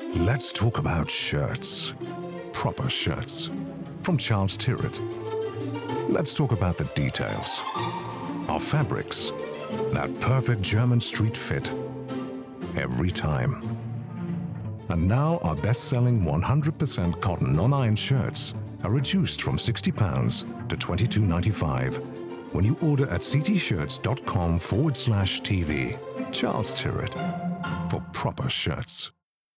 Let's talk about shirts. Proper shirts. From Charles Tyrwhitt. Let's talk about the details. Our fabrics. That perfect German street fit. Every time. And now our best-selling 100% cotton non-iron shirts are reduced from £60 to £22.95 when you order at ctshirts.com/TV. Charles Tyrwhitt. For proper shirts.